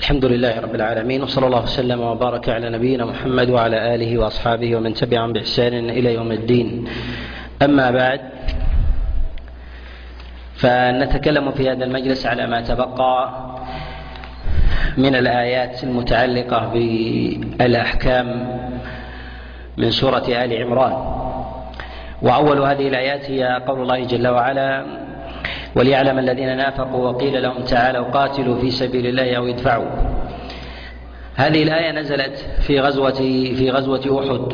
الحمد لله رب العالمين، وصلى الله وسلم وبارك على نبينا محمد وعلى آله وأصحابه ومن تبعهم بإحسان إلى يوم الدين. أما بعد، فنتكلم في هذا المجلس على ما تبقى من الآيات المتعلقة بالأحكام من سورة آل عمران. وأول هذه الآيات هي قول الله جل وعلا: وليعلم الذين نافقوا وقيل لهم تعالوا قاتلوا في سبيل الله أو ادفعوا. هذه الآية نزلت في غزوة أحد،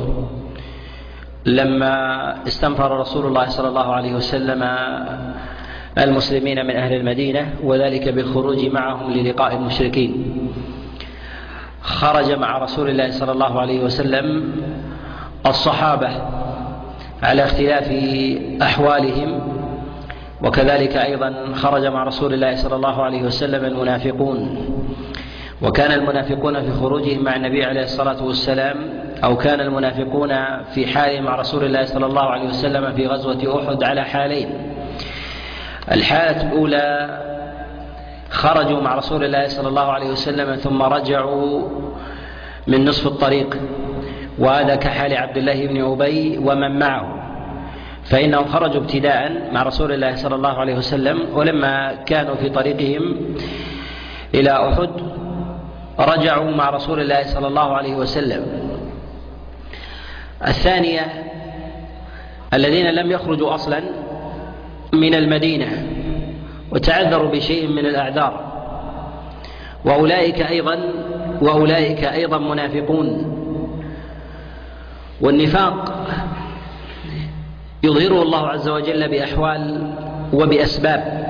لما استنفر رسول الله صلى الله عليه وسلم المسلمين من أهل المدينة، وذلك بالخروج معهم للقاء المشركين. خرج مع رسول الله صلى الله عليه وسلم الصحابة على اختلاف أحوالهم، وكذلك أيضا خرج مع رسول الله صلى الله عليه وسلم المنافقون. وكان المنافقون في خروجهم مع النبي عليه الصلاة والسلام، أو كان المنافقون في حالهم مع رسول الله صلى الله عليه وسلم في غزوة أحد على حالين. الحالة الأولى: خرجوا مع رسول الله صلى الله عليه وسلم ثم رجعوا من نصف الطريق، وهذا كحال عبد الله بن أبي ومن معه، فإنهم خرجوا ابتداء مع رسول الله صلى الله عليه وسلم، ولما كانوا في طريقهم إلى أحد رجعوا مع رسول الله صلى الله عليه وسلم. الثانية: الذين لم يخرجوا أصلا من المدينة وتعذروا بشيء من الأعذار، وأولئك أيضا منافقون. والنفاق يظهره الله عز وجل بأحوال وبأسباب،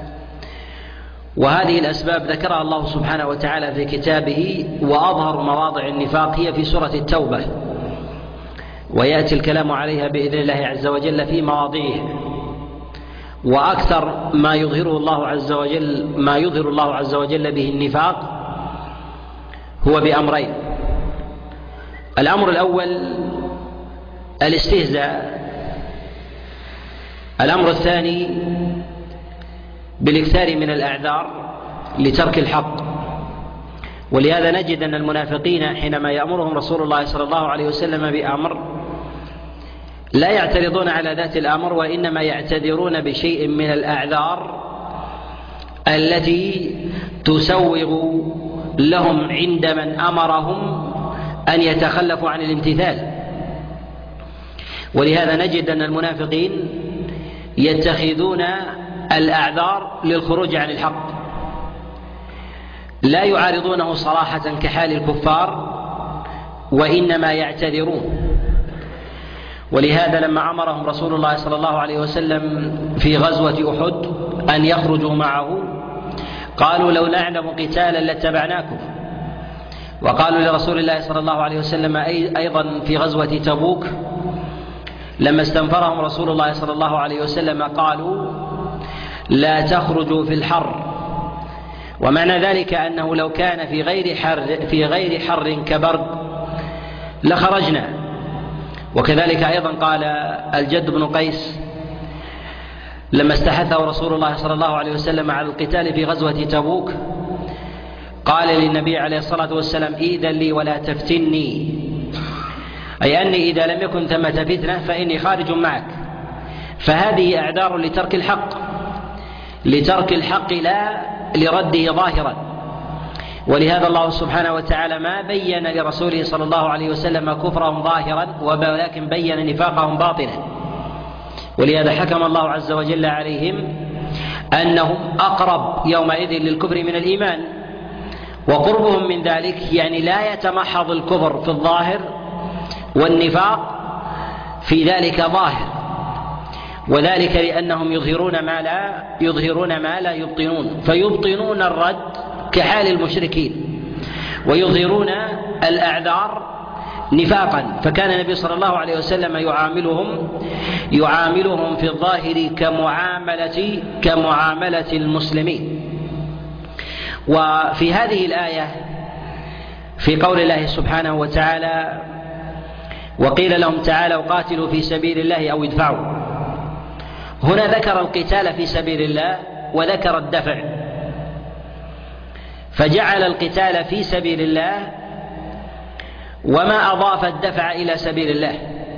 وهذه الأسباب ذكرها الله سبحانه وتعالى في كتابه. وأظهر مواضع النفاق هي في سورة التوبة، ويأتي الكلام عليها بإذن الله عز وجل في مواضعها. وأكثر ما يظهر الله عز وجل به النفاق هو بأمرين: الأمر الأول الاستهزاء، الأمر الثاني بالاكثار من الأعذار لترك الحق. ولهذا نجد أن المنافقين حينما يأمرهم رسول الله صلى الله عليه وسلم بأمر لا يعترضون على ذات الأمر، وإنما يعتذرون بشيء من الأعذار التي تسوغ لهم عند من أمرهم أن يتخلفوا عن الامتثال. ولهذا نجد أن المنافقين يتخذون الأعذار للخروج عن الحق، لا يعارضونه صراحة كحال الكفار، وإنما يعتذرون. ولهذا لما أمرهم رسول الله صلى الله عليه وسلم في غزوة أحد أن يخرجوا معه، قالوا: لو نعلم قتالا لاتبعناكم. وقالوا لرسول الله صلى الله عليه وسلم أيضا في غزوة تبوك لما استنفرهم رسول الله صلى الله عليه وسلم، قالوا: لا تخرجوا في الحر. ومعنى ذلك أنه لو كان في غير حر كبرد لخرجنا. وكذلك أيضا قال الجد بن قيس لما استحثه رسول الله صلى الله عليه وسلم على القتال في غزوة تبوك، قال للنبي عليه الصلاة والسلام: إذن لي ولا تفتني، أي أني إذا لم يكن ثمة فتنة فإني خارج معك. فهذه أعذار لترك الحق لا لرده ظاهرا. ولهذا الله سبحانه وتعالى ما بين لرسوله صلى الله عليه وسلم كفرهم ظاهرا، ولكن بين نفاقهم باطنا. ولهذا حكم الله عز وجل عليهم أنهم أقرب يومئذ للكفر من الإيمان، وقربهم من ذلك يعني لا يتمحض الكفر في الظاهر والنفاق في ذلك ظاهر، وذلك لأنهم يظهرون ما لا يبطنون، فيبطنون الرد كحال المشركين، ويظهرون الأعذار نفاقا. فكان النبي صلى الله عليه وسلم يعاملهم في الظاهر كمعاملة المسلمين. وفي هذه الآية في قول الله سبحانه وتعالى: وقيل لهم تعالوا قاتلوا في سبيل الله أو ادفعوا، هنا ذكر القتال في سبيل الله وذكر الدفع. فجعل القتال في سبيل الله وما أضاف الدفع إلى سبيل الله.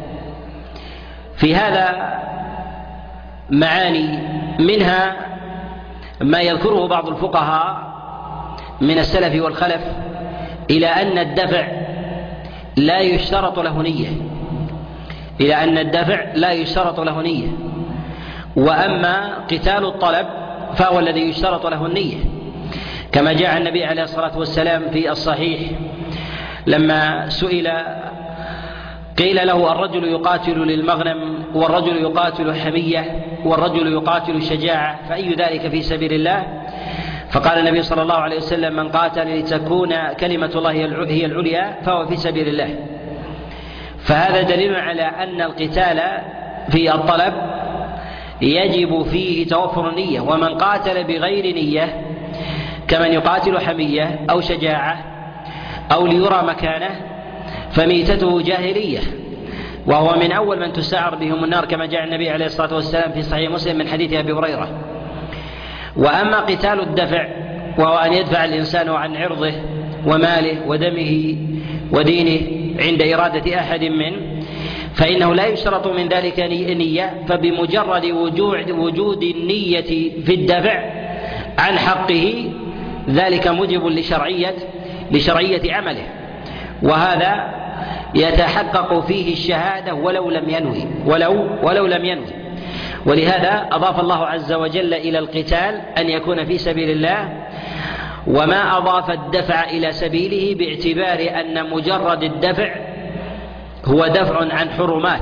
في هذا معاني، منها ما يذكره بعض الفقهاء من السلف والخلف إلى أن الدفع لا يشترط له نية، إلى أن الدفع لا يشترط له نية، وأما قتال الطلب فهو الذي يشترط له النية، كما جاء النبي عليه الصلاة والسلام في الصحيح لما سئل قيل له: الرجل يقاتل للمغنم، والرجل يقاتل حمية، والرجل يقاتل شجاعة، فأي ذلك في سبيل الله؟ فقال النبي صلى الله عليه وسلم: من قاتل لتكون كلمة الله هي العليا فهو في سبيل الله. فهذا دليل على أن القتال في الطلب يجب فيه توفر النية، ومن قاتل بغير نية كمن يقاتل حمية أو شجاعة أو ليرى مكانه فميتته جاهلية، وهو من أول من تسعر بهم النار، كما جاء النبي عليه الصلاة والسلام في صحيح مسلم من حديث أبي هريرة. وأما قتال الدفع وهو أن يدفع الإنسان عن عرضه وماله ودمه ودينه عند إرادة أحد منه، فإنه لا يشترط من ذلك نية، فبمجرد وجود النية في الدفع عن حقه ذلك موجب لشرعية عمله، وهذا يتحقق فيه الشهادة ولو لم ينوي. ولهذا أضاف الله عز وجل إلى القتال أن يكون في سبيل الله، وما أضاف الدفع إلى سبيله باعتبار أن مجرد الدفع هو دفع عن حرمات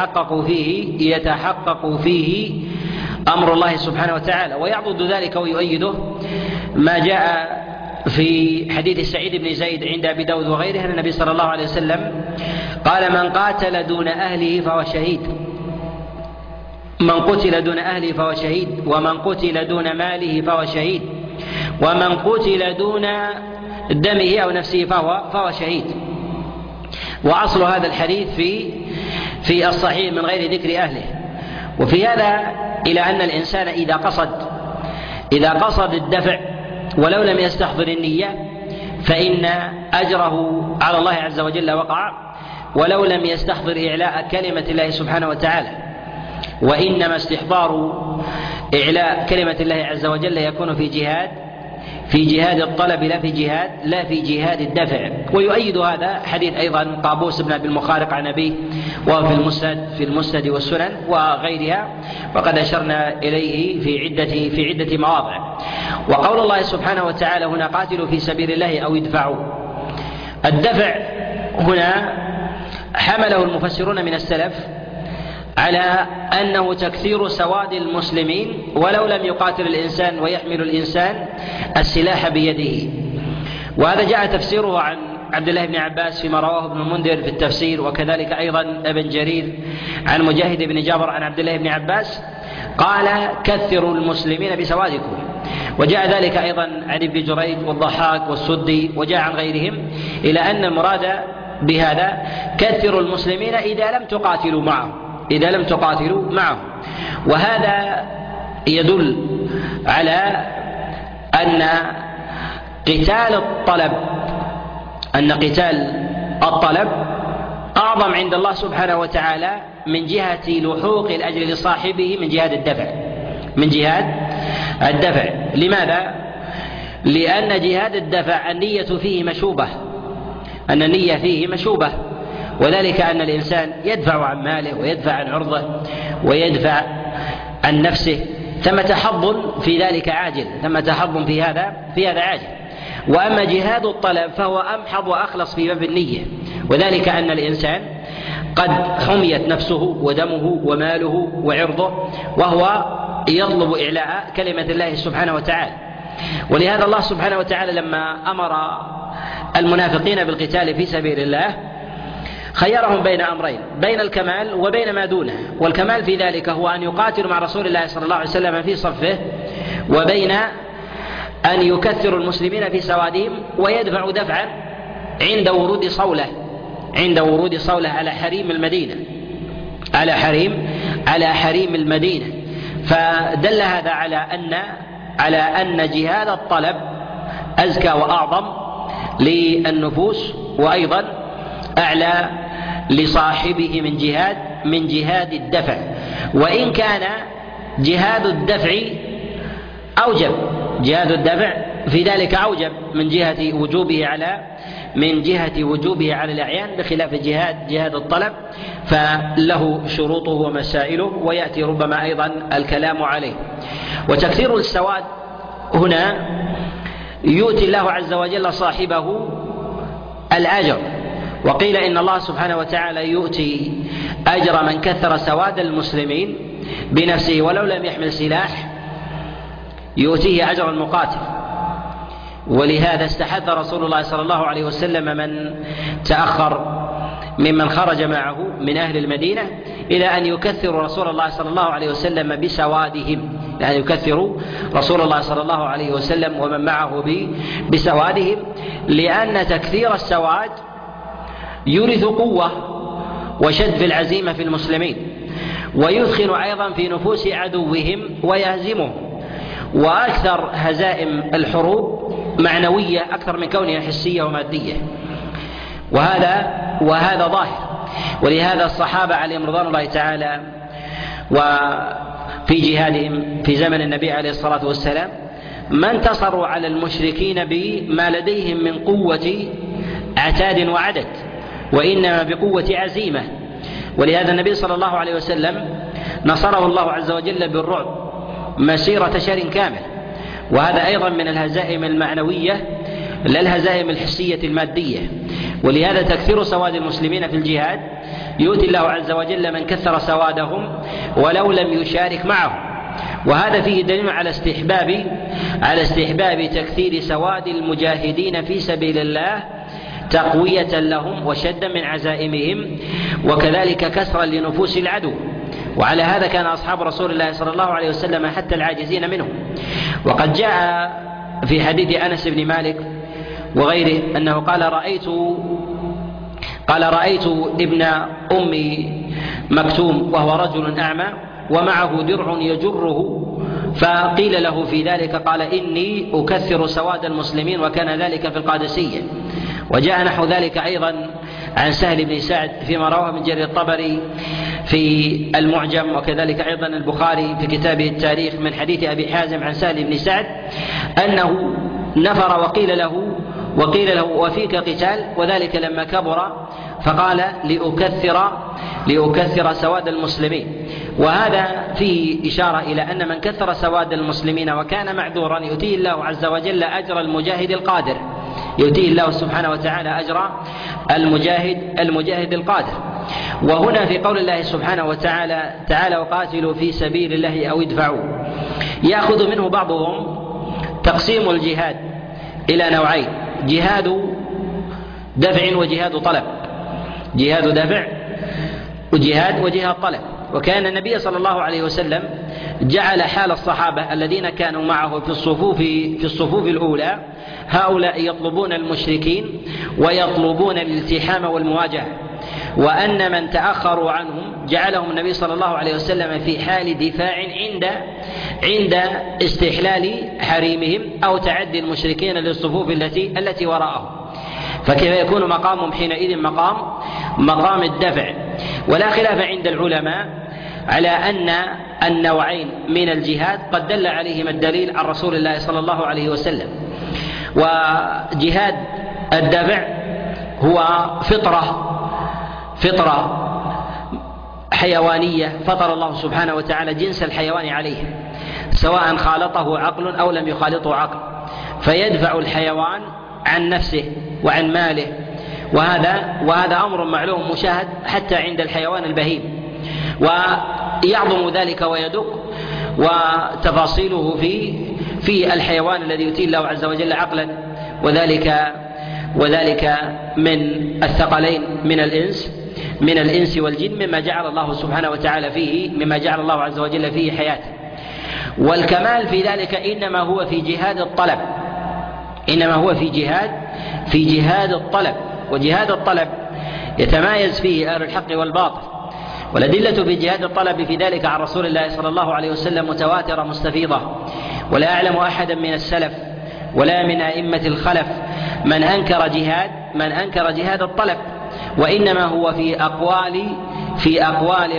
يتحقق فيه أمر الله سبحانه وتعالى. ويعضد ذلك ويؤيده ما جاء في حديث سعيد بن زيد عند أبي داود وغيره أن النبي صلى الله عليه وسلم قال: من قاتل دون أهله فهو شهيد، من قتل دون أهله فهو شهيد، ومن قتل دون ماله فهو شهيد، ومن قتل دون دمه أو نفسه فهو شهيد. وأصل هذا الحديث في الصحيح من غير ذكر أهله. وفي هذا إلى أن الإنسان إذا قصد الدفع ولو لم يستحضر النية فإن أجره على الله عز وجل وقع، ولو لم يستحضر إعلاء كلمة الله سبحانه وتعالى. وإنما استحضار إعلاء كلمة الله عز وجل يكون في جهاد الطلب لا في جهاد الدفع. ويؤيد هذا حديث أيضا قابوس بن أبي المخارق عن أبيه وهو في المسند والسنن وغيرها، وقد أشرنا إليه في عدة مواضع. وقول الله سبحانه وتعالى هنا: قاتلوا في سبيل الله أو ادفعوا، الدفع هنا حمله المفسرون من السلف على أنه تكثير سواد المسلمين ولو لم يقاتل الإنسان ويحمل الإنسان السلاح بيده. وهذا جاء تفسيره عن عبد الله بن عباس فيما رواه ابن المنذر في التفسير، وكذلك أيضا ابن جرير عن مجاهد بن جابر عن عبد الله بن عباس قال: كثروا المسلمين بسوادكم. وجاء ذلك أيضا عن ابن جريج والضحاك والسدي، وجاء عن غيرهم إلى أن المراد بهذا كثروا المسلمين إذا لم تقاتلوا معه. وهذا يدل على أن قتال الطلب أعظم عند الله سبحانه وتعالى من جهة لحوق الأجر لصاحبه من جهاد الدفع. لماذا؟ لأن جهاد الدفع النية فيه مشوبة، وذلك أن الإنسان يدفع عن ماله ويدفع عن عرضه ويدفع عن نفسه، ثمة حظ في ذلك عاجل، في هذا عاجل. وأما جهاد الطلب فهو أمحض وأخلص في باب النية، وذلك أن الإنسان قد حميت نفسه ودمه وماله وعرضه وهو يطلب إعلاء كلمة الله سبحانه وتعالى. ولهذا الله سبحانه وتعالى لما أمر المنافقين بالقتال في سبيل الله خيرهم بين أمرين: بين الكمال وبين ما دونه. والكمال في ذلك هو أن يقاتلوا مع رسول الله صلى الله عليه وسلم في صفه، وبين أن يكثروا المسلمين في سوادهم ويدفعوا دفعا عند ورود صولة على حريم المدينة. فدل هذا على أن جهاد الطلب أزكى وأعظم للنفوس، وأيضا أعلى لصاحبه من جهاد الدفع، وإن كان جهاد الدفع أوجب، جهاد الدفع في ذلك أوجب من جهة وجوبه على الأعيان، بخلاف جهاد الطلب فله شروطه ومسائله، ويأتي ربما أيضا الكلام عليه. وتكثير السواد هنا يؤتي الله عز وجل صاحبه الأجر، وقيل إن الله سبحانه وتعالى يؤتي أجر من كثر سواد المسلمين بنفسه ولو لم يحمل سلاح، يؤتيه أجر المقاتل. ولهذا استحث رسول الله صلى الله عليه وسلم من تأخر ممن خرج معه من أهل المدينة إلى أن يكثروا رسول الله صلى الله عليه وسلم بسوادهم، يعني يكثروا رسول الله صلى الله عليه وسلم ومن معه بسوادهم، لأن تكثير السواد يورث قوة وشد في العزيمة في المسلمين، ويثخن أيضا في نفوس عدوهم ويهزمهم. وأكثر هزائم الحروب معنوية أكثر من كونها حسية ومادية، وهذا ظاهر. ولهذا الصحابة عليهم رضوان الله تعالى وفي جهادهم في زمن النبي عليه الصلاة والسلام ما انتصروا على المشركين بما لديهم من قوة عتاد وعدد، وإنما بقوة عزيمة. ولهذا النبي صلى الله عليه وسلم نصره الله عز وجل بالرعب مسيرة شهر كامل، وهذا أيضا من الهزائم المعنوية لا الهزائم الحسية المادية. ولهذا تكثير سواد المسلمين في الجهاد يؤتي الله عز وجل من كثر سوادهم ولو لم يشارك معهم، وهذا فيه دليل على استحباب تكثير سواد المجاهدين في سبيل الله تقوية لهم وشدا من عزائمهم، وكذلك كسرا لنفوس العدو. وعلى هذا كان أصحاب رسول الله صلى الله عليه وسلم حتى العاجزين منهم. وقد جاء في حديث أنس بن مالك وغيره أنه قال رأيت ابن أم مكتوم وهو رجل أعمى ومعه درع يجره، فقيل له في ذلك قال إني أكثر سواد المسلمين، وكان ذلك في القادسية. وجاء نحو ذلك أيضا عن سهل بن سعد فيما رواه من جرير الطبري في المعجم، وكذلك أيضا البخاري في كتابه التاريخ من حديث أبي حازم عن سهل بن سعد أنه نفر وقيل له وفيك قتال، وذلك لما كبر فقال لأكثر سواد المسلمين. وهذا فيه إشارة إلى أن من كثر سواد المسلمين وكان معذورا يؤتيه الله عز وجل أجر المجاهد القادر، يؤتيه الله سبحانه وتعالى أجر المجاهد القادر. وهنا في قول الله سبحانه وتعالى تعالى وقاتلوا في سبيل الله أو ادفعوا، يأخذ منه بعضهم تقسيم الجهاد إلى نوعين: جهاد دفع وجهاد طلب، جهاد دفع وجهاد طلب. وكان النبي صلى الله عليه وسلم جعل حال الصحابة الذين كانوا معه في الصفوف الأولى هؤلاء يطلبون المشركين ويطلبون الالتحام والمواجهة، وأن من تأخروا عنهم جعلهم النبي صلى الله عليه وسلم في حال دفاع عند استحلال حريمهم أو تعدي المشركين للصفوف التي وراءهم، فكيف يكون مقامهم حينئذ مقام الدفع. ولا خلاف عند العلماء على أن النوعين من الجهاد قد دل عليهما الدليل عن رسول الله صلى الله عليه وسلم. وجهاد الدفع هو فطرة حيوانية فطر الله سبحانه وتعالى جنس الحيوان عليه، سواء خالطه عقل أو لم يخالطه عقل، فيدفع الحيوان عن نفسه وعن ماله، وهذا أمر معلوم مشاهد حتى عند الحيوان البهيم، ويعظم ذلك ويدق وتفاصيله في الحيوان الذي يؤتيه الله عز وجل عقلا، وذلك من الثقلين من الإنس والجن، مما جعل الله سبحانه وتعالى فيه، مما جعل الله عز وجل فيه حياته. والكمال في ذلك إنما هو في جهاد الطلب، في جهاد الطلب. وجهاد الطلب يتمايز فيه أهل الحق والباطل، والأدلة في جهاد الطلب في ذلك عن رسول الله صلى الله عليه وسلم متواترة مستفيضة، ولا أعلم أحدا من السلف ولا من أئمة الخلف من أنكر جهاد الطلب، وإنما هو في أقوال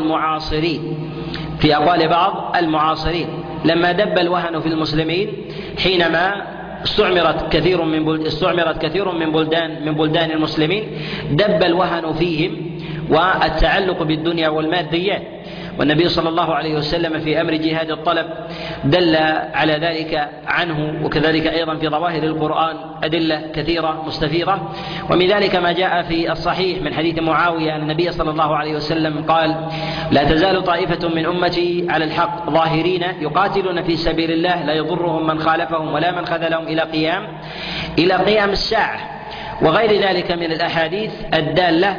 بعض المعاصرين لما دب الوهن في المسلمين حينما استعمرت كثير من بلدان المسلمين، دب الوهن فيهم والتعلق بالدنيا والماديات، والنبي صلى الله عليه وسلم في أمر جهاد الطلب دل على ذلك عنه، وكذلك أيضا في ظواهر القرآن أدلة كثيرة مستفيضة. ومن ذلك ما جاء في الصحيح من حديث معاوية أن النبي صلى الله عليه وسلم قال: لا تزال طائفة من أمتي على الحق ظاهرين يقاتلون في سبيل الله لا يضرهم من خالفهم ولا من خذلهم إلى قيام الساعة، وغير ذلك من الأحاديث الدالة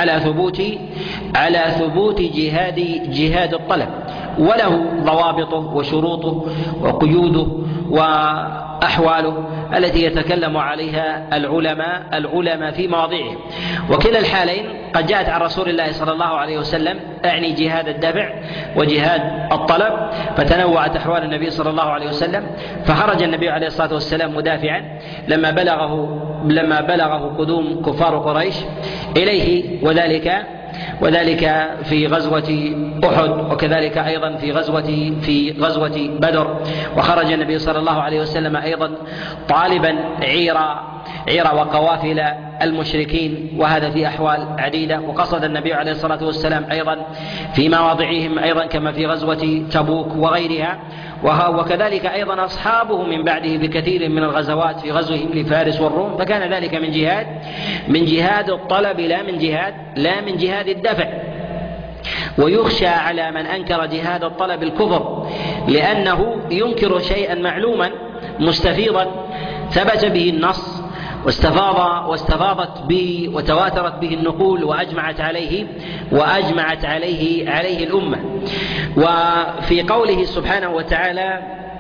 على ثبوت جهاد الطلب، وله ضوابطه وشروطه وقيوده وأحواله التي يتكلم عليها العلماء في مواضعه. وكلا الحالين قد جاءت عن رسول الله صلى الله عليه وسلم، أعني جهاد الدفع وجهاد الطلب، فتنوعت أحوال النبي صلى الله عليه وسلم، فخرج النبي عليه الصلاة والسلام مدافعا لما بلغه قدوم كفار قريش إليه، وذلك في غزوة أحد، وكذلك أيضا في غزوة بدر. وخرج النبي صلى الله عليه وسلم أيضا طالبا عير وقوافل المشركين، وهذا في أحوال عديدة. وقصد النبي عليه الصلاة والسلام أيضا في مواضعهم أيضا كما في غزوة تبوك وغيرها، وكذلك أيضا أصحابه من بعده بكثير من الغزوات في غزوهم لفارس والروم، فكان ذلك من جهاد الطلب لا من جهاد الدفع. ويخشى على من أنكر جهاد الطلب الكفر، لأنه ينكر شيئا معلوما مستفيضا ثبت به النص واستفاضت به وتواترت به النقول وأجمعت عليه الأمة. وفي قوله سبحانه وتعالى: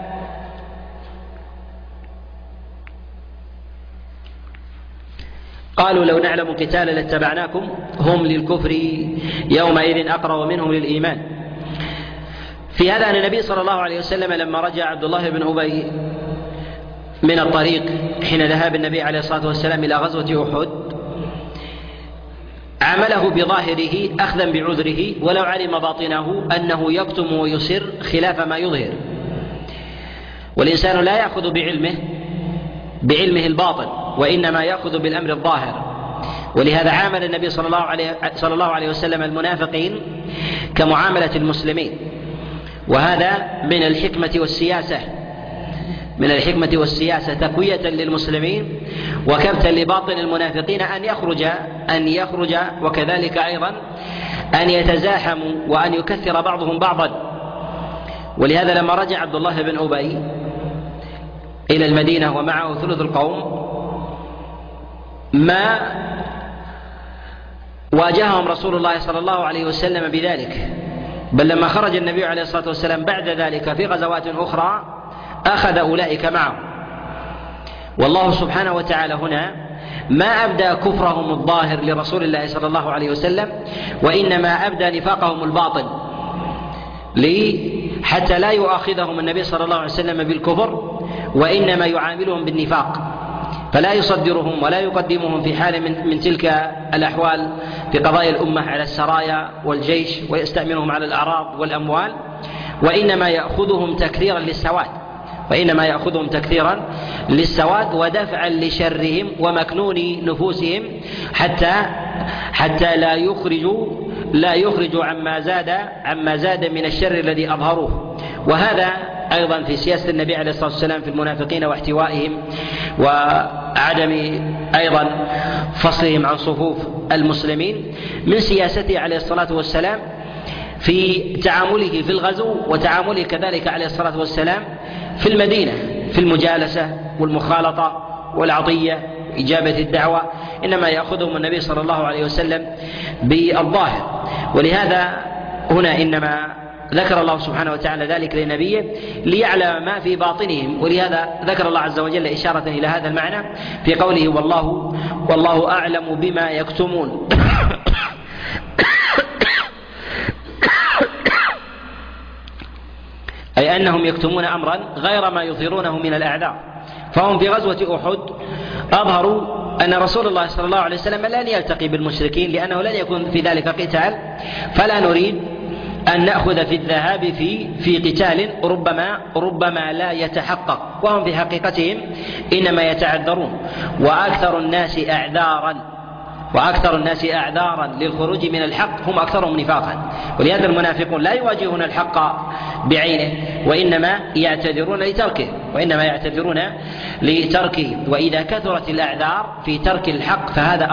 قالوا لو نعلم قتالا لاتبعناكم هم للكفر يومئذ أقرب منهم للإيمان. في هذا أن النبي صلى الله عليه وسلم لما رجع عبد الله بن أبي من الطريق حين ذهاب النبي عليه الصلاة والسلام إلى غزوة أحد، عمله بظاهره أخذا بعذره، ولو علم باطنه أنه يكتم ويسر خلاف ما يظهر، والإنسان لا يأخذ بعلمه الباطن، وإنما يأخذ بالأمر الظاهر. ولهذا عامل النبي صلى الله عليه وسلم المنافقين كمعاملة المسلمين، وهذا من الحكمة والسياسة تقوية للمسلمين وكبتا لباطن المنافقين أن يخرج وكذلك أيضا أن يتزاحموا وأن يكثر بعضهم بعضا. ولهذا لما رجع عبد الله بن أبي إلى المدينة ومعه ثلث القوم، ما واجههم رسول الله صلى الله عليه وسلم بذلك، بل لما خرج النبي عليه الصلاة والسلام بعد ذلك في غزوات أخرى أخذ أولئك معه. والله سبحانه وتعالى هنا ما أبدى كفرهم الظاهر لرسول الله صلى الله عليه وسلم، وإنما أبدى نفاقهم الباطن حتى لا يؤاخذهم النبي صلى الله عليه وسلم بالكفر، وإنما يعاملهم بالنفاق، فلا يصدرهم ولا يقدمهم في حال من تلك الأحوال في قضايا الأمة على السرايا والجيش، ويستأمنهم على الأعراض والأموال، وإنما يأخذهم تكثيرا للسواد ودفعا لشرهم ومكنون نفوسهم حتى لا يخرجوا عما زاد من الشر الذي أظهروه. وهذا أيضا في سياسة النبي عليه الصلاة والسلام في المنافقين واحتوائهم وعدم أيضا فصلهم عن صفوف المسلمين، من سياسته عليه الصلاة والسلام في تعامله في الغزو، وتعامله كذلك عليه الصلاة والسلام في المدينة في المجالسة والمخالطة والعطية إجابة الدعوة، إنما يأخذهم النبي صلى الله عليه وسلم بالظاهر. ولهذا هنا إنما ذكر الله سبحانه وتعالى ذلك لنبيه ليعلم ما في باطنهم، ولهذا ذكر الله عز وجل إشارة إلى هذا المعنى في قوله: والله أعلم بما يكتمون. أي أنهم يكتمون أمرا غير ما يظهرونه من الأعذار، فهم في غزوة أحد أظهروا أن رسول الله صلى الله عليه وسلم لن يلتقي بالمشركين لأنه لن يكون في ذلك قتال، فلا نريد أن نأخذ في الذهاب في قتال ربما لا يتحقق، وهم في حقيقتهم إنما يتعذرون. وأكثر الناس أعذارا للخروج من الحق هم أكثرهم نفاقا، ولهذا المنافقون لا يواجهون الحق بعينه وإنما يعتذرون لتركه. وإذا كثرت الأعذار في ترك الحق فهذا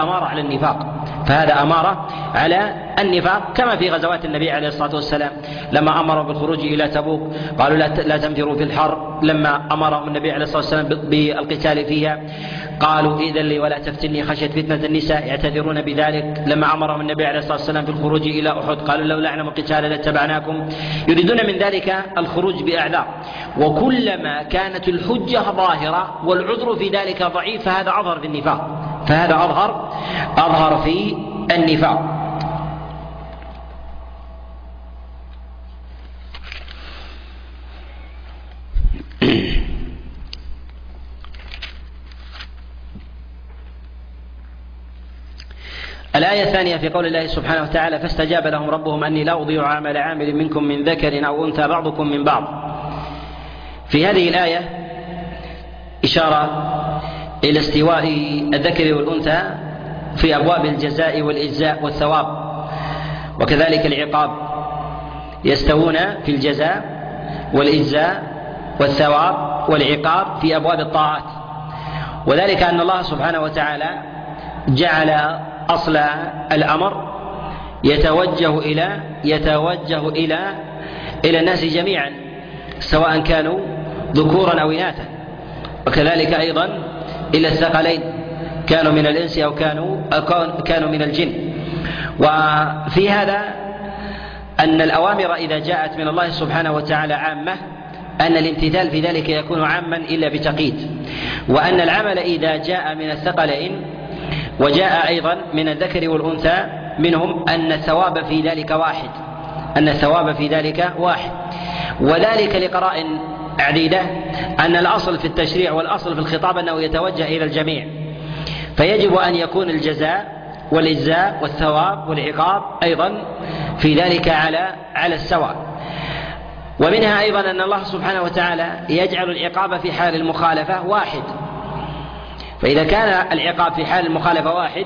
أمارة على النفاق، كما في غزوات النبي عليه الصلاة والسلام لما أمروا بالخروج إلى تبوك قالوا لا تنفروا في الحر، لما أمرهم النبي عليه الصلاة والسلام بالقتال فيها قالوا إذن لي ولا تفتني خشية فتنة النساء، يعتذرون بذلك. لما أمرهم النبي عليه الصلاة والسلام بالخروج إلى أحد قالوا لو نعلم القتال لاتبعناكم، يريدون من ذلك الخروج بأعذار. وكلما كانت الحجة ظاهرة والعذر في ذلك ضعيف فهذا أظهر في النفاق. الآية الثانية في قول الله سبحانه وتعالى فاستجاب لهم ربهم أني لا أضيع عمل عامل منكم من ذكر أو أنثى بعضكم من بعض. في هذه الآية إشارة إلى استواء الذكر والأنثى في أبواب الجزاء والإجزاء والثواب، وكذلك العقاب، يستوون في الجزاء والإجزاء والثواب والعقاب في أبواب الطاعات. وذلك أن الله سبحانه وتعالى جعل أصل الأمر يتوجه إلى الناس جميعا سواء كانوا ذكورا أو إناثا، وكذلك أيضا إلى الثقلين كانوا من الإنس أو كانوا من الجن. وفي هذا أن الأوامر إذا جاءت من الله سبحانه وتعالى عامة، أن الامتثال في ذلك يكون عاما إلا بتقييد، وأن العمل إذا جاء من الثقلين وجاء أيضا من الذكر والأنثى منهم أن الثواب في ذلك واحد، وذلك لقرائن عديدة، أن الأصل في التشريع والأصل في الخطاب أنه يتوجه إلى الجميع، فيجب أن يكون الجزاء والإجزاء والثواب والعقاب أيضا في ذلك على السواء. ومنها أيضا أن الله سبحانه وتعالى يجعل العقاب في حال المخالفة واحد، فإذا كان العقاب في حال المخالفة واحد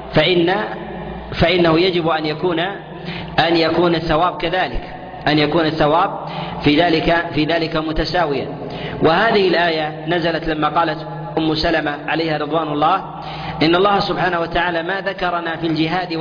فإنه يجب أن يكون الثواب كذلك، أن يكون الثواب في ذلك متساويا. وهذه الآية نزلت لما قالت أم سلمة عليها رضوان الله إن الله سبحانه وتعالى ما ذكرنا في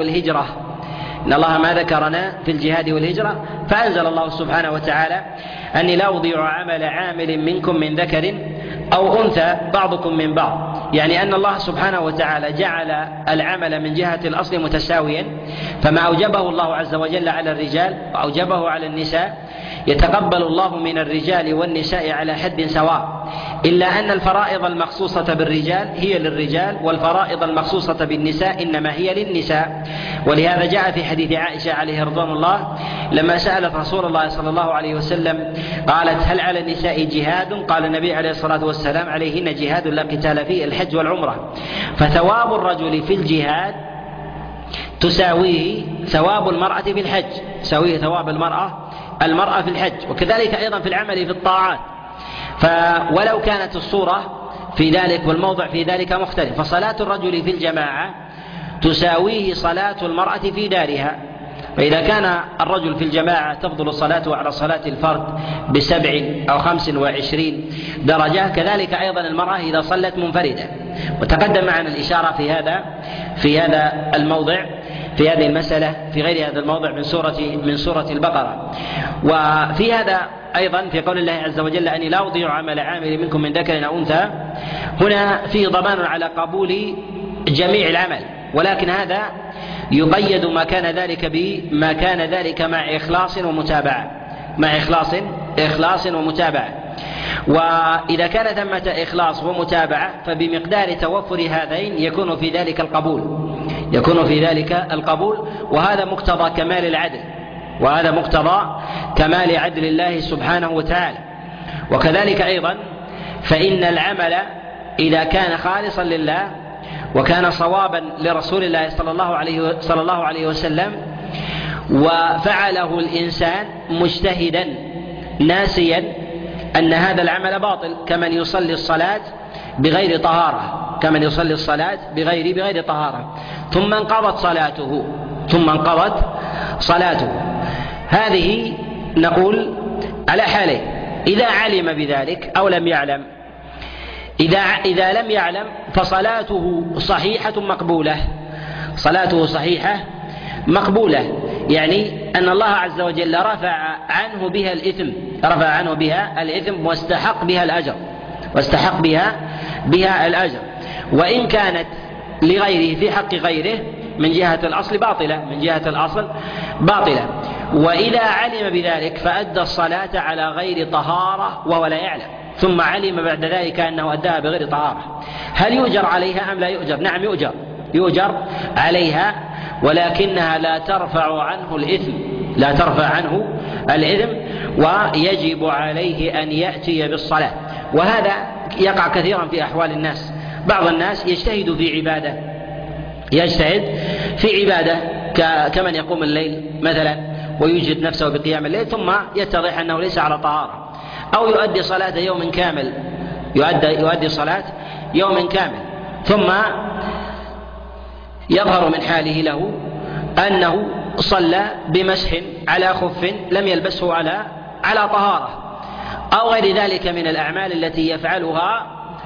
الجهاد والهجرة، فأنزل الله سبحانه وتعالى أني لا أضيع عمل عامل منكم من ذكر أو أنثى بعضكم من بعض، يعني أن الله سبحانه وتعالى جعل العمل من جهة الأصل متساويا، فما أوجبه الله عز وجل على الرجال وأوجبه على النساء يتقبل الله من الرجال والنساء على حد سواء، إلا أن الفرائض المخصوصة بالرجال هي للرجال، والفرائض المخصوصة بالنساء إنما هي للنساء. ولهذا جاء في حديث عائشة عليه رضوان الله لما سألت رسول الله صلى الله عليه وسلم قالت هل على النساء جهاد؟ قال النبي عليه الصلاة والسلام عليهن جهاد لا قتال فيه، الحج والعمرة. فثواب الرجل في الجهاد تساويه ثواب المرأة في الحج، تساويه ثواب المرأة في الحج، وكذلك أيضا في العمل في الطاعات. ولو كانت الصورة في ذلك والموضع في ذلك مختلف، فصلاة الرجل في الجماعة تساويه صلاة المرأة في دارها، فإذا كان الرجل في الجماعة تفضل صلاته على صلاة الفرد ب27 أو 25 درجة، كذلك أيضا المرأة إذا صلت منفردة. وتقدم معنا الإشارة في هذا الموضع في هذه المسألة في غير هذا الموضع من سورة البقرة. وفي هذا أيضا في قول الله عز وجل أني لا أضيع عمل عامل منكم من ذكر أو أنثى، هنا فيه ضمان على قبول جميع العمل، ولكن هذا يقيد ما كان ذلك مع إخلاص ومتابعة. وإذا كان ثمة إخلاص ومتابعة فبمقدار توفر هذين يكون في ذلك القبول، وهذا مقتضى كمال عدل الله سبحانه وتعالى. وكذلك أيضا فإن العمل إذا كان خالصا لله وكان صوابا لرسول الله صلى الله عليه وسلم، وفعله الإنسان مجتهدا ناسيا أن هذا العمل باطل، كمن يصلي الصلاة بغير طهارة، بغير طهارة ثم انقضت صلاته، هذه نقول على حالين: إذا علم بذلك أو لم يعلم. إذا لم يعلم فصلاته صحيحة مقبولة، يعني أن الله عز وجل رفع عنه بها الإثم واستحق بها الأجر، وإن كانت لغيره في حق غيره من جهة الأصل باطلة. وإذا علم بذلك فأدى الصلاة على غير طهارة وهو لا يعلم، ثم علم بعد ذلك أنه أداها بغير طهارة، هل يؤجر عليها أم لا يؤجر؟ نعم يؤجر عليها، ولكنها لا ترفع عنه الإثم، ويجب عليه أن يأتي بالصلاة. وهذا يقع كثيرا في أحوال الناس. بعض الناس يجتهد في عبادة كمن يقوم الليل مثلا ويجهد نفسه بقيام الليل، ثم يتضح أنه ليس على طهارة، أو يؤدي صلاة يوم كامل، ثم يظهر من حاله له أنه صلى بمسح على خف لم يلبسه على طهارة، أو غير ذلك من الأعمال التي يفعلها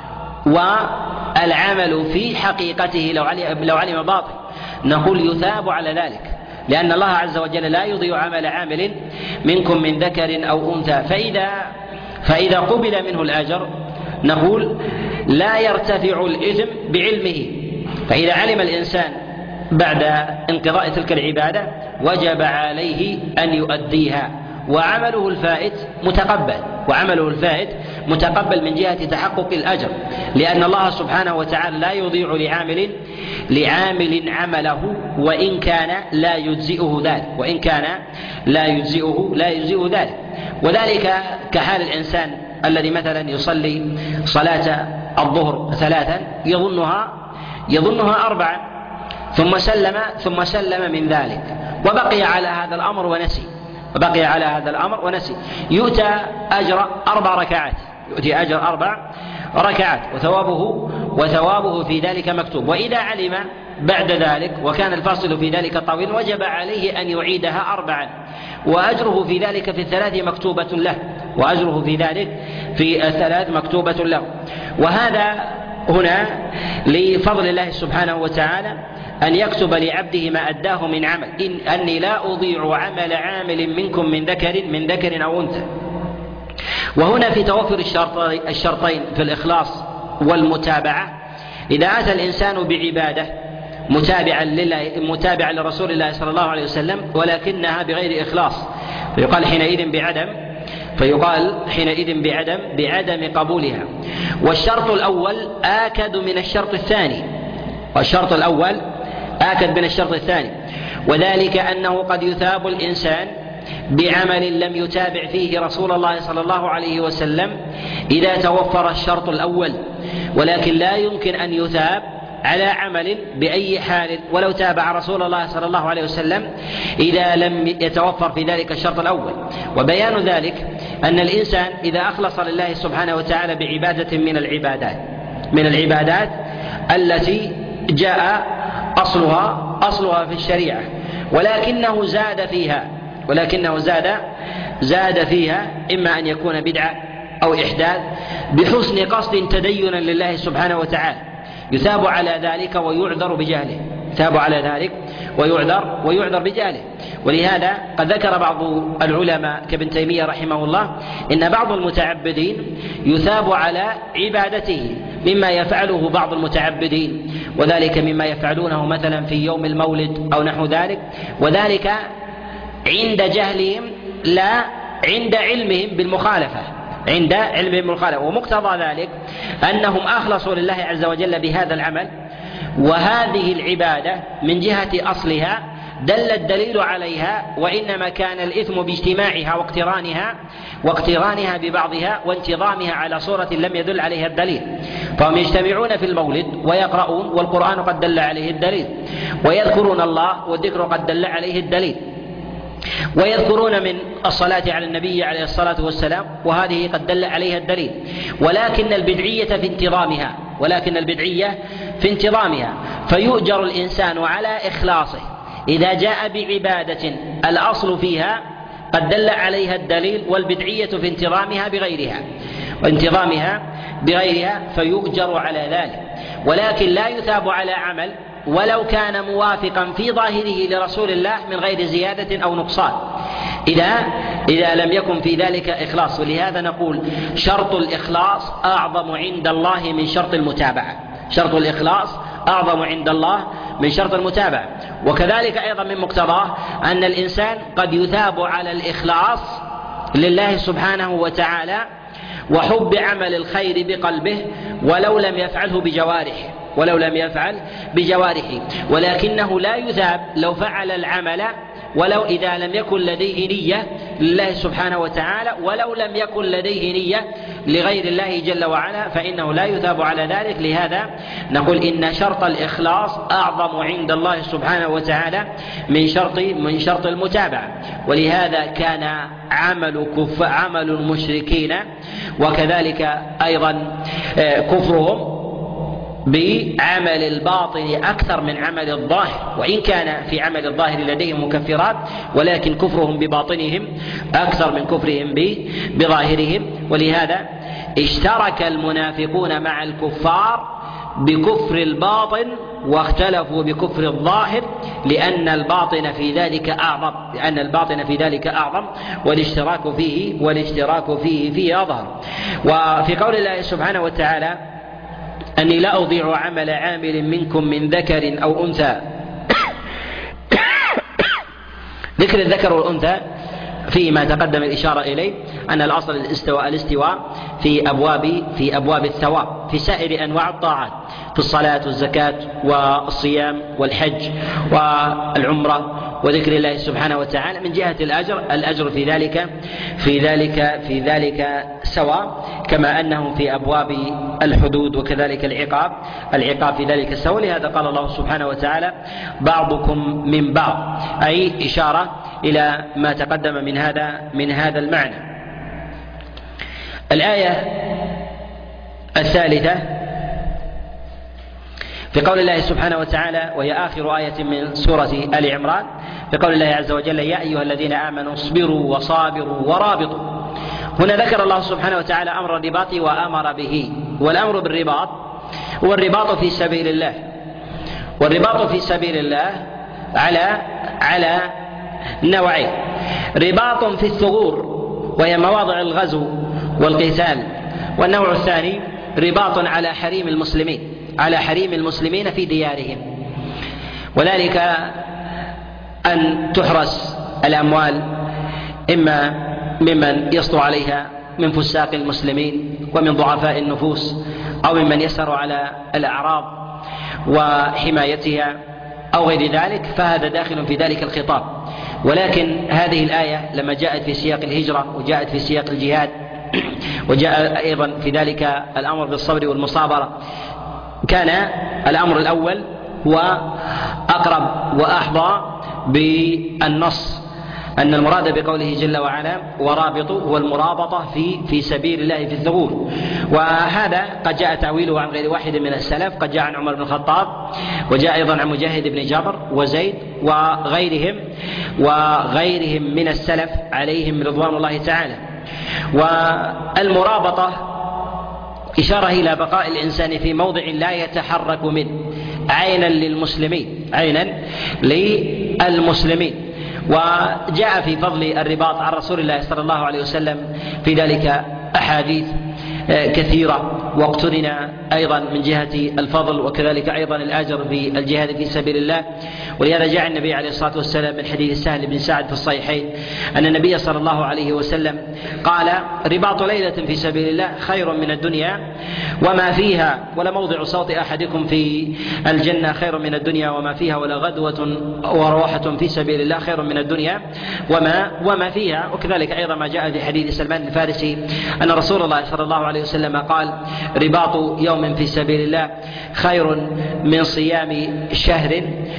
والعمل في حقيقته لو علم باطل، نقول يثاب على ذلك، لأن الله عز وجل لا يضيع عمل عامل منكم من ذكر أو أنثى، فإذا قبل منه الأجر نقول لا يرتفع الإثم بعلمه. فإذا علم الإنسان بعد انقضاء تلك العبادة وجب عليه أن يؤديها، وعمله الفائت متقبل من جهة تحقق الأجر، لأن الله سبحانه وتعالى لا يضيع لعامل عمله وإن كان لا يجزئه ذلك، وذلك كحال الإنسان الذي مثلا يصلي صلاة الظهر 3 يظنها 4 ثم سلم من ذلك وبقي على هذا الأمر ونسي، يؤتى أجر 4 ركعات وثوابه في ذلك مكتوب. وإذا علم بعد ذلك وكان الفاصل في ذلك طويل وجب عليه أن يعيدها 4، وأجره في ذلك في الثلاث مكتوبة له. وهذا هنا لفضل الله سبحانه وتعالى أن يكتب لعبده ما أداه من عمل، أني لا أضيع عمل عامل منكم من ذكر أو أنثى. وهنا في توفر الشرطين في الإخلاص والمتابعة، إذا أتى الإنسان بعبادة متابعا لرسول الله صلى الله عليه وسلم ولكنها بغير إخلاص، فيقال حينئذ بعدم قبولها. والشرط الأول آكد من الشرط الثاني، وذلك أنه قد يثاب الإنسان بعمل لم يتابع فيه رسول الله صلى الله عليه وسلم إذا توفر الشرط الأول، ولكن لا يمكن أن يثاب على عمل بأي حال ولو تابع رسول الله صلى الله عليه وسلم إذا لم يتوفر في ذلك الشرط الأول. وبيان ذلك أن الإنسان إذا أخلص لله سبحانه وتعالى بعبادة من العبادات التي جاء أصلها في الشريعة، ولكنه زاد فيها إما أن يكون بدعة أو إحداث بحسن قصد تدينا لله سبحانه وتعالى، يثاب على ذلك ويعذر بجهله. ولهذا قد ذكر بعض العلماء كابن تيمية رحمه الله إن بعض المتعبدين يثاب على عبادته مما يفعله بعض المتعبدين، وذلك مما يفعلونه مثلا في يوم المولد أو نحو ذلك، وذلك عند جهلهم لا عند علمهم بالمخالفة، ومقتضى ذلك أنهم أخلصوا لله عز وجل بهذا العمل، وهذه العبادة من جهة أصلها دل الدليل عليها، وإنما كان الإثم باجتماعها واقترانها ببعضها وانتظامها على صورة لم يدل عليها الدليل. فهم يجتمعون في المولد ويقرؤون والقرآن قد دل عليه الدليل، ويذكرون الله والذكر قد دل عليه الدليل، ويذكرون من الصلاة على النبي عليه الصلاة والسلام وهذه قد دل عليها الدليل. ولكن البدعية في انتظامها فيؤجر الإنسان على إخلاصه إذا جاء بعبادة الأصل فيها قد دل عليها الدليل، والبدعية في انتظامها بغيرها فيؤجر على ذلك، ولكن لا يثاب على عمل ولو كان موافقا في ظاهره لرسول الله من غير زيادة أو نقصان إذا لم يكن في ذلك إخلاص. ولهذا نقول شرط الإخلاص أعظم عند الله من شرط المتابعة. شرط الإخلاص أعظم عند الله من شرط المتابعة. وكذلك أيضا من مقتضاه أن الإنسان قد يثاب على الإخلاص لله سبحانه وتعالى وحب عمل الخير بقلبه ولو لم يفعل بجوارحه، ولكنه لا يثاب لو فعل العمل ولو إذا لم يكن لديه نية لله سبحانه وتعالى، ولو لم يكن لديه نية لغير الله جل وعلا فإنه لا يثاب على ذلك. لهذا نقول إن شرط الإخلاص أعظم عند الله سبحانه وتعالى من شرط المتابعة. ولهذا كان عمل المشركين وكذلك أيضا كفرهم بعمل الباطن أكثر من عمل الظاهر، وإن كان في عمل الظاهر لديهم مكفرات ولكن كفرهم بباطنهم أكثر من كفرهم بظاهرهم. ولهذا اشترك المنافقون مع الكفار بكفر الباطن واختلفوا بكفر الظاهر لأن الباطن في ذلك أعظم والاشتراك فيه أظهر. وفي قول الله سبحانه وتعالى أني لا أضيع عمل عامل منكم من ذكر أو أنثى، ذكر الذكر والأنثى فيه ما تقدم الإشارة إليه أن الأصل الاستواء في أبواب الثواب في سائر أنواع الطاعات، في الصلاة والزكاة والصيام والحج والعمرة وذكر الله سبحانه وتعالى. من جهة الأجر في ذلك سواء، كما أنه في أبواب الحدود وكذلك العقاب في ذلك سواء. لهذا قال الله سبحانه وتعالى بعضكم من بعض، أي إشارة إلى ما تقدم من هذا المعنى. الآية الثالثة في قول الله سبحانه وتعالى، وهي آخر آية من سورة آل عمران، في قول الله عز وجل يا أيها الذين آمنوا اصبروا وصابروا ورابطوا. هنا ذكر الله سبحانه وتعالى أمر الرباط وأمر به، والأمر بالرباط هو الرباط في سبيل الله، والرباط في سبيل الله على نوعين: رباط في الثغور وهي مواضع الغزو والقتال، والنوع الثاني رباط على حريم المسلمين في ديارهم، وذلك أن تحرس الأموال إما ممن يسطو عليها من فساق المسلمين ومن ضعفاء النفوس، أو ممن يسر على الأعراض وحمايتها أو غير ذلك، فهذا داخل في ذلك الخطاب. ولكن هذه الآية لما جاءت في سياق الهجرة وجاءت في سياق الجهاد وجاء أيضا في ذلك الأمر بالصبر والمصابرة، كان الأمر الأول هو أقرب وأحظى بالنص، أن المراد بقوله جل وعلا ورابطوا هو المرابطة في سبيل الله في الثغور. وهذا قد جاء تعويله عن غير واحد من السلف، قد جاء عن عمر بن الخطاب، وجاء أيضا عن مجاهد بن جبر وزيد وغيرهم من السلف عليهم رضوان الله تعالى. والمرابطة إشارة إلى بقاء الإنسان في موضع لا يتحرك منه عينا للمسلمين. وجاء في فضل الرباط عن رسول الله صلى الله عليه وسلم في ذلك أحاديث كثيرة، واقترن أيضا من جهة الفضل وكذلك أيضا الأجر في الجهاد في سبيل الله. ولهذا جاء النبي عليه الصلاة والسلام من حديث سهل بن سعد في الصحيحين أن النبي صلى الله عليه وسلم قال: رباط ليلة في سبيل الله خير من الدنيا وما فيها، ولموضع صوت أحدكم في الجنة خير من الدنيا وما فيها، ولا غدوة وروحة في سبيل الله خير من الدنيا وما فيها. وكذلك أيضا ما جاء في حديث سلمان الفارسي أن رسول الله صلى الله عليه وسلم قال: رباط يوم في سبيل الله خير من صيام شهر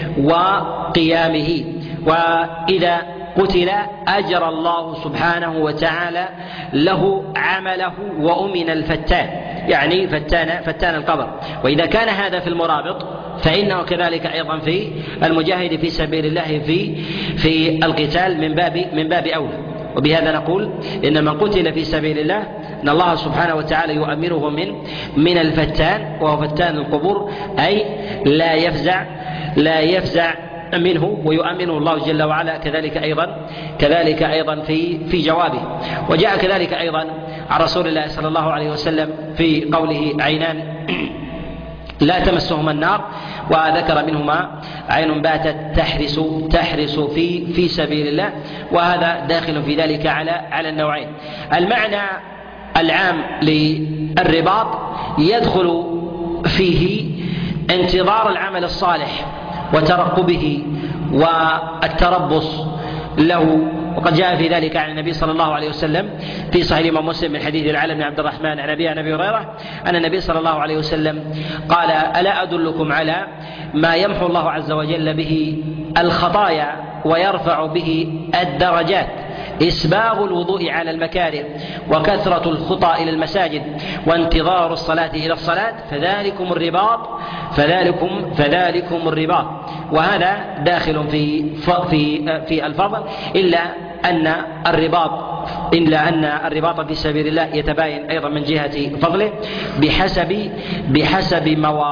وقيامه، وإذا قتل أجر الله سبحانه وتعالى له عمله وأمن الفتان، يعني فتان القبر. وإذا كان هذا في المرابط فإنه كذلك أيضا في المجاهد في سبيل الله في القتال من باب أولى. وبهذا نقول إن من قتل في سبيل الله إن الله سبحانه وتعالى يؤمره من الفتان، وهو فتان القبور، أي لا يفزع منه، ويؤمنه الله جل وعلا كذلك أيضا في جوابه. وجاء كذلك أيضا عن رسول الله صلى الله عليه وسلم في قوله: عينان لا تمسهما النار، وذكر منهما عين باتت تحرس في سبيل الله، وهذا داخل في ذلك على النوعين. المعنى العام للرباط يدخل فيه انتظار العمل الصالح وترقبه والتربص له. وقد جاء في ذلك عن النبي صلى الله عليه وسلم في صحيح الإمام مسلم من حديث العلا بن عبد الرحمن عن أبي هريرة أن النبي صلى الله عليه وسلم قال: ألا أدلكم على ما يمحو الله عز وجل به الخطايا ويرفع به الدرجات؟ إسباغ الوضوء على المكاره، وكثرة الخطى إلى المساجد، وانتظار الصلاة إلى الصلاة، فذلكم الرباط. وهذا داخل في الفضل، إلا أن الرباط في سبيل الله يتباين أيضا من جهة فضله بحسب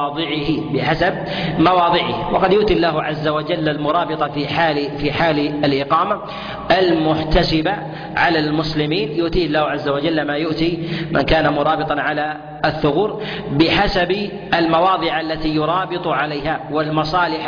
مواضعه. وقد يؤتي الله عز وجل المرابط في حال الإقامة المحتسبة على المسلمين، يؤتيه الله عز وجل ما يؤتي من كان مرابطا على الثغور بحسب المواضع التي يرابط عليها، والمصالح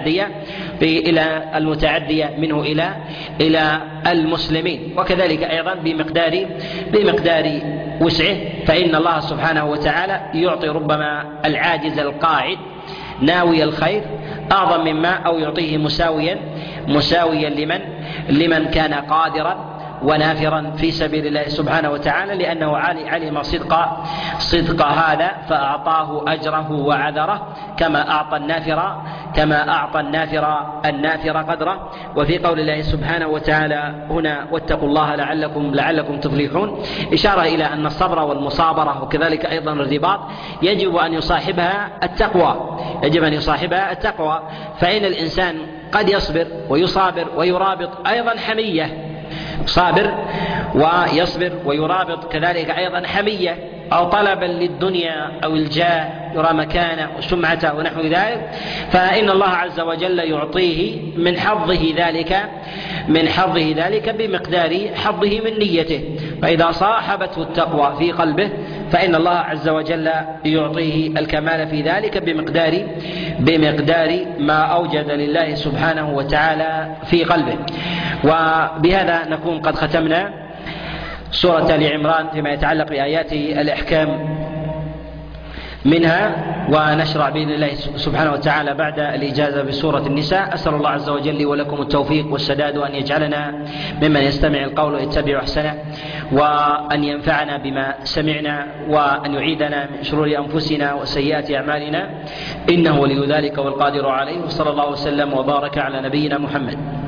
المتعدية منه إلى المسلمين، وكذلك أيضا بمقدار وسعه. فإن الله سبحانه وتعالى يعطي ربما العاجز القاعد ناوي الخير أعظم مما أو يعطيه مساويا لمن كان قادرا ونافرا في سبيل الله سبحانه وتعالى، لأنه علم صدق هذا فأعطاه أجره وعذره، كما أعطى النافر قدره. وفي قول الله سبحانه وتعالى هنا: واتقوا الله لعلكم تفلحون، إشارة إلى أن الصبر والمصابرة وكذلك أيضا الرباط يجب أن يصاحبها التقوى. فإن الإنسان قد يصبر ويصابر ويرابط أيضا حمية، صابر ويصبر ويرابط كذلك أيضا حمية أو طلبا للدنيا أو الجاه، يرى مكانه وسمعته ونحو ذلك، فإن الله عز وجل يعطيه من حظه ذلك بمقدار حظه من نيته. فإذا صاحبته التقوى في قلبه فإن الله عز وجل يعطيه الكمال في ذلك بمقدار ما أوجد لله سبحانه وتعالى في قلبه. وبهذا نكون قد ختمنا سورة آل عمران فيما يتعلق بآيات الإحكام منها، ونشرع بإذن الله سبحانه وتعالى بعد الإجازة بسورة النساء. أسأل الله عز وجل لي ولكم التوفيق والسداد، وأن يجعلنا ممن يستمع القول ويتبع أحسنه، وأن ينفعنا بما سمعنا، وأن يعيدنا من شرور أنفسنا وسيئات أعمالنا، إنه ولي ذلك والقادر عليه. وصلى الله وسلم وبارك على نبينا محمد.